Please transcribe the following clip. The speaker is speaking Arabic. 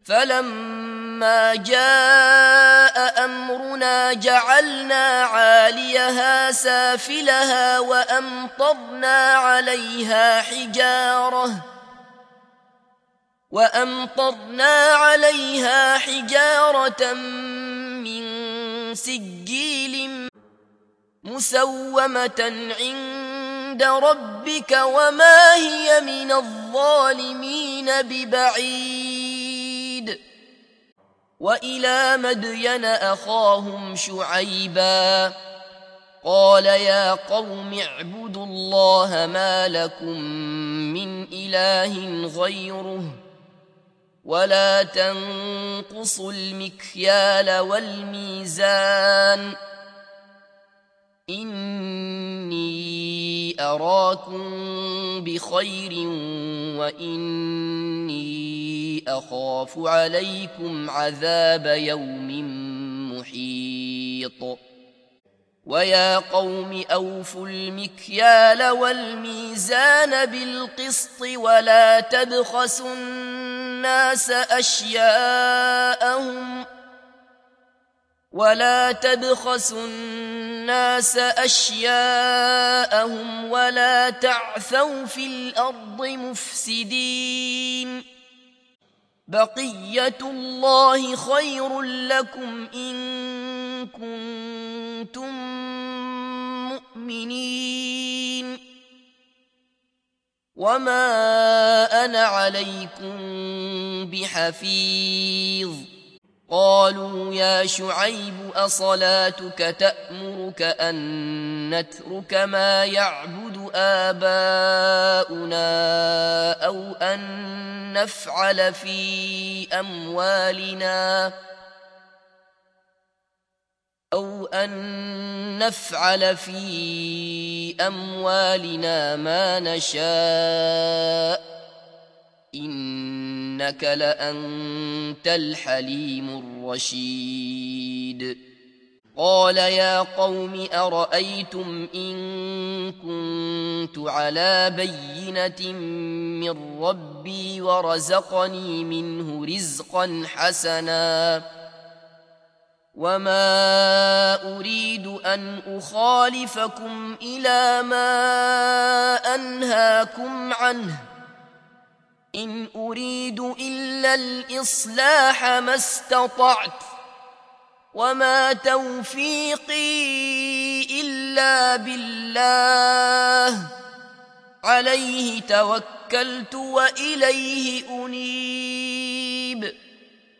فلما جاء أمرنا جعلنا عاليها سافلها وأمطرنا عليها حجارة من سجيل مسومة عند ربك وما هي من الظالمين ببعيد. وإلى مدين أخاهم شعيبا قال يا قوم اعبدوا الله ما لكم من إله غيره ولا تنقصوا المكيال والميزان إني أراكم بخير وإني أخاف عليكم عذاب يوم محيط. ويا قوم أوفوا المكيال والميزان بالقسط ولا تبخسوا الناس أشياءهم ولا تعثوا في الأرض مفسدين. بقية الله خير لكم إن كنتم مؤمنين وما أنا عليكم بحفيظ. قالوا يا شعيب أصلاتك تأمرك أن نترك ما يعبد آباؤنا أو أن نفعل في أموالنا ما نشاء إنك لأنت الحليم الرشيد. قال يا قوم أرأيتم إن كنت على بينة من ربي ورزقني منه رزقا حسنا وما أريد أن أخالفكم إلى ما أنهاكم عنه إن أريد إلا الإصلاح ما استطعت وما توفيقي إلا بالله عليه توكلت وإليه أنيب.